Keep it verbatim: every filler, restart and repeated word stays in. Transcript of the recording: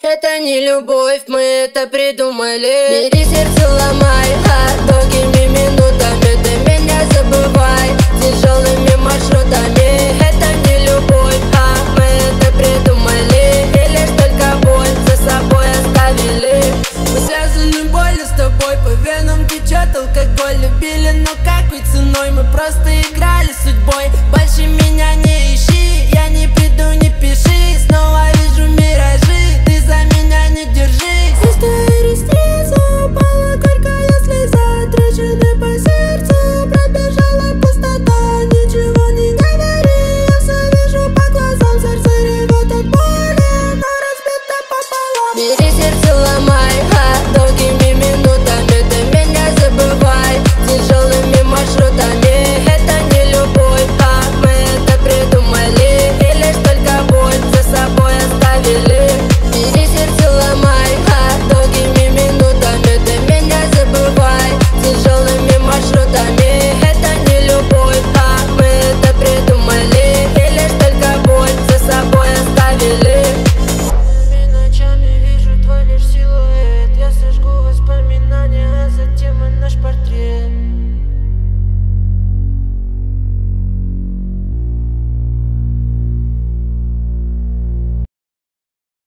Это не любовь, мы это придумали. Бери сердце, ломай, а долгими минутами ты меня забывай. Тяжелыми маршрутами